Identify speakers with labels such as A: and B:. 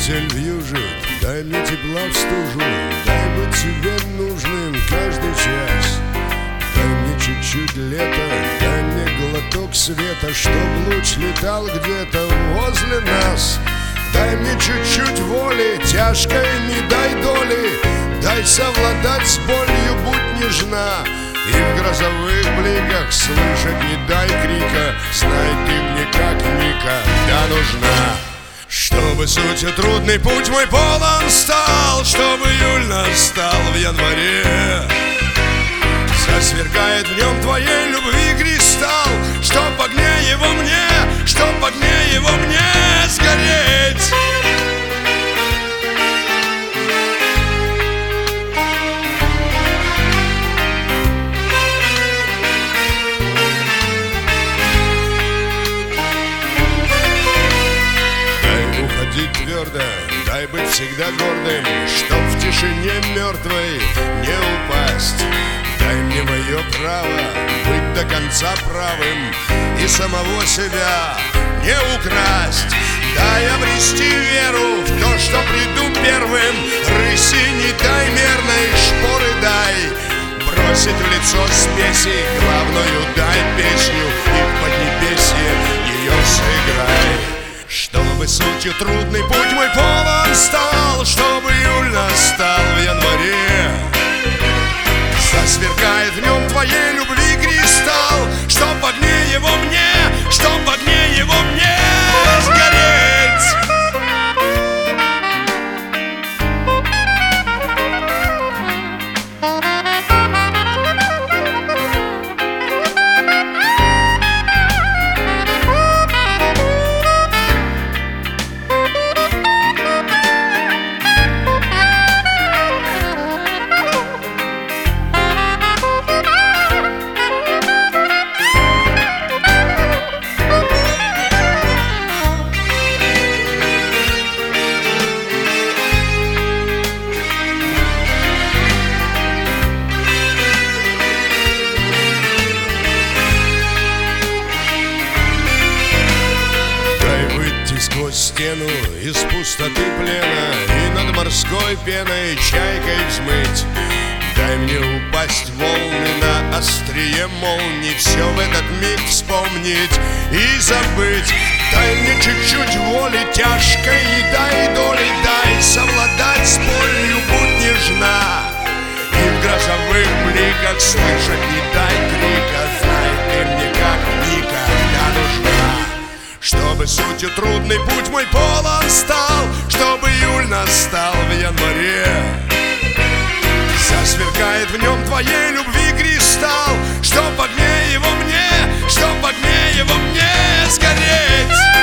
A: Метель вьюжит, дай мне тепла в стужу, дай быть тебе нужным каждый час. Дай мне чуть-чуть лета, дай мне глоток света, чтоб луч летал где-то возле нас. Дай мне чуть-чуть воли, тяжкой не дай доли, дай совладать с болью, будь нежна. И в грозовых бликах слышать не дай крика, знай ты мне как никогда нужна. Чтобы сутью трудный путь мой полон стал, чтобы июль настал в январе. Засверкает в нем твоей любви кристалл, чтоб огне его мне, чтоб огне его мне сгореть. Твердо, дай быть всегда гордым, чтоб в тишине мертвой не упасть. Дай мне мое право быть до конца правым и самого себя не украсть. Дай обрести веру в то, что приду первым, рыси не дай мерной, шпоры дай, бросить в лицо спеси, главную дай песню и в поднебесье ее сыграй. Чтобы сутью трудный путь мой полон стал, чтобы июль настал в январе. Засверкает в нем твоей любви кристалл, чтоб огне его мне, чтоб огне его мне сгореть. Сквозь стену из пустоты плена и над морской пеной чайкой взмыть. Дай мне упасть в волны на острие молний, все в этот миг вспомнить и забыть. Дай мне чуть-чуть воли тяжкой и дай доли, дай совладать с болью, будь нежна. И в грозовых бликах слышать не дай крика, знай ты мне как никогда нужна. Чтобы сутью трудный путь мой полон стал, чтобы июль настал в январе. Засверкает в нем твоей любви кристалл, чтоб огне его мне, чтоб огне его мне сгореть.